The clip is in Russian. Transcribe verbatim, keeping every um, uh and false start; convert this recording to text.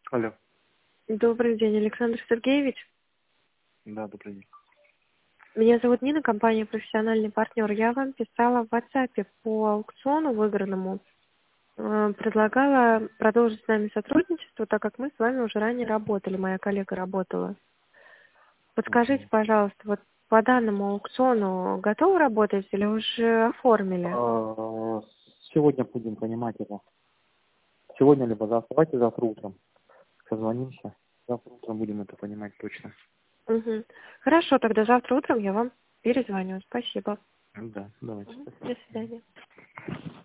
Алло. Добрый день, Александр Сергеевич. Да, добрый день. Меня зовут Нина, компания «Профессиональный партнер». Я вам писала в WhatsApp по аукциону выигранному. Э, Предлагала продолжить с нами сотрудничество, так как мы с вами уже ранее работали, моя коллега работала. Подскажите, Мгм. пожалуйста, вот по данному аукциону готовы работать или уже оформили? А, Сегодня будем понимать это. Сегодня либо завтра. Давайте завтра утром созвонимся. Завтра утром будем это понимать точно. Мгм. Хорошо, тогда завтра утром я вам перезвоню. Спасибо. Да, давайте. Мгм. Спасибо. До свидания.